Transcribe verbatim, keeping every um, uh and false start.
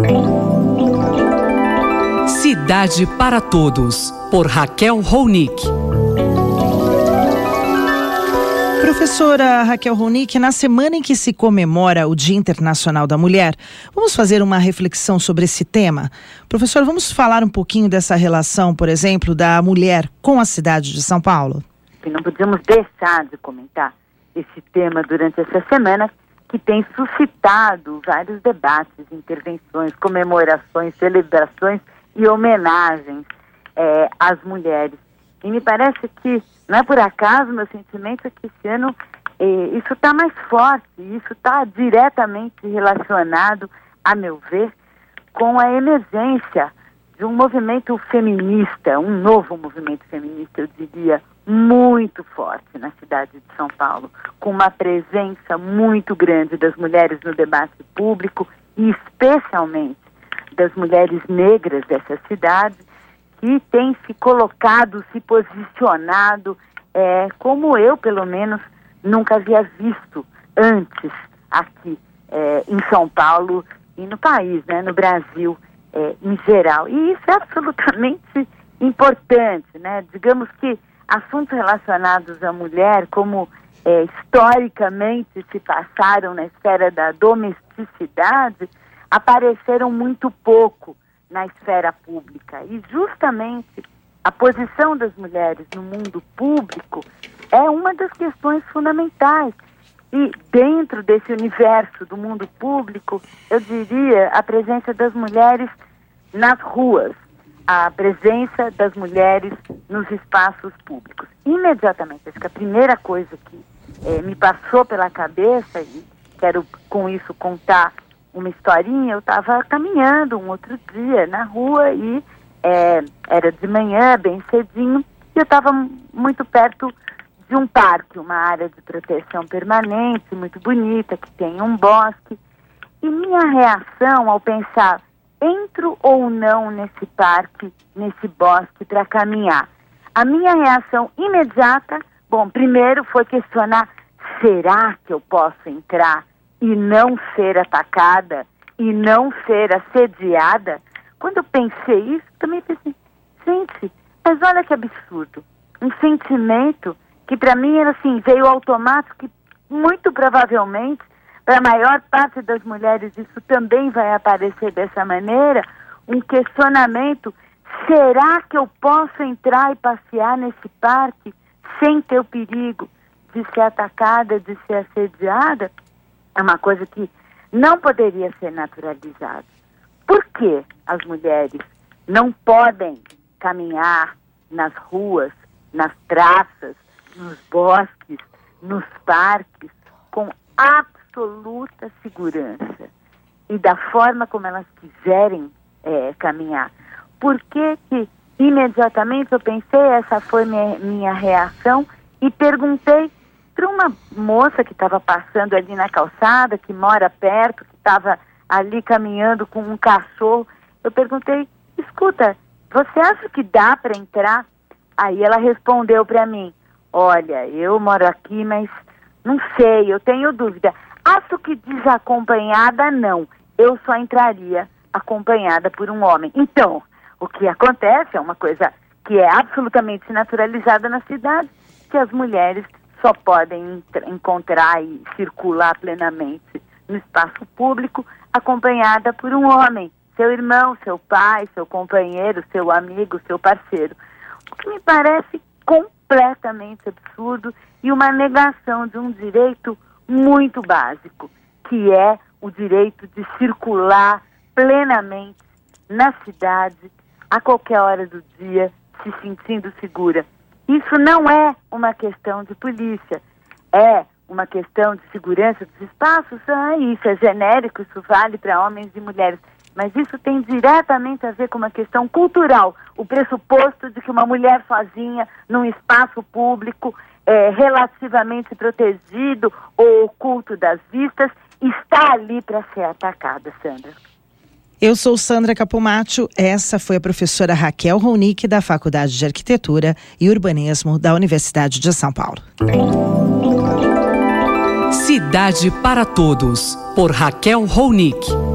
Cidade para Todos, por Raquel Ronick. Professora Raquel Ronick, na semana em que se comemora o Dia Internacional da Mulher, vamos fazer uma reflexão sobre esse tema? Professor, vamos falar um pouquinho dessa relação, por exemplo, da mulher com a cidade de São Paulo? Não podíamos deixar de comentar esse tema durante essa semana, que tem suscitado vários debates, intervenções, comemorações, celebrações e homenagens é, às mulheres. E me parece que, não é por acaso, meu sentimento é que esse ano é, isso está mais forte, isso está diretamente relacionado, a meu ver, com a emergência de um movimento feminista, um novo movimento feminista, eu diria, muito forte na cidade de São Paulo, com uma presença muito grande das mulheres no debate público e especialmente das mulheres negras dessa cidade, que têm se colocado, se posicionado, é, como eu, pelo menos, nunca havia visto antes aqui é, em São Paulo e no país, né, no Brasil é, em geral. E isso é absolutamente importante, né? Digamos que assuntos relacionados à mulher, como é, historicamente se passaram na esfera da domesticidade, apareceram muito pouco na esfera pública. E justamente a posição das mulheres no mundo público é uma das questões fundamentais. E dentro desse universo do mundo público, eu diria a presença das mulheres nas ruas, a presença das mulheres nos espaços públicos. Imediatamente, acho que a primeira coisa que eh, me passou pela cabeça, e quero com isso contar uma historinha, eu estava caminhando um outro dia na rua e é, era de manhã, bem cedinho, e eu estava muito perto de um parque, uma área de proteção permanente, muito bonita, que tem um bosque. E minha reação ao pensar, entro ou não nesse parque, nesse bosque para caminhar? A minha reação imediata, bom, primeiro foi questionar, será que eu posso entrar e não ser atacada, e não ser assediada? Quando eu pensei isso, também pensei, gente, mas olha que absurdo. Um sentimento que para mim era assim, veio automático, e muito provavelmente, para a maior parte das mulheres isso também vai aparecer dessa maneira, um questionamento, será que eu posso entrar e passear nesse parque sem ter o perigo de ser atacada, de ser assediada? É uma coisa que não poderia ser naturalizada. Por que as mulheres não podem caminhar nas ruas, nas praças, nos bosques, nos parques, com absoluta segurança e da forma como elas quiserem é, caminhar? Por que que imediatamente eu pensei, essa foi minha, minha reação, e perguntei para uma moça que estava passando ali na calçada, que mora perto, que estava ali caminhando com um cachorro. Eu perguntei, escuta, você acha que dá para entrar? Aí ela respondeu para mim, olha, eu moro aqui, mas não sei, eu tenho dúvida. Acho que desacompanhada não, eu só entraria acompanhada por um homem. Então, o que acontece é uma coisa que é absolutamente naturalizada na cidade, que as mulheres só podem encontrar e circular plenamente no espaço público acompanhada por um homem, seu irmão, seu pai, seu companheiro, seu amigo, seu parceiro. O que me parece completamente absurdo e uma negação de um direito muito básico, que é o direito de circular plenamente na cidade, a qualquer hora do dia, se sentindo segura. Isso não é uma questão de polícia, é uma questão de segurança dos espaços. Ah, isso é genérico, isso vale para homens e mulheres. Mas isso tem diretamente a ver com uma questão cultural, o pressuposto de que uma mulher sozinha, num espaço público, é, relativamente protegido ou oculto das vistas, está ali para ser atacada, Sandra. Eu sou Sandra Capomatto, essa foi a professora Raquel Ronick, da Faculdade de Arquitetura e Urbanismo da Universidade de São Paulo. Cidade para Todos, por Raquel Ronick.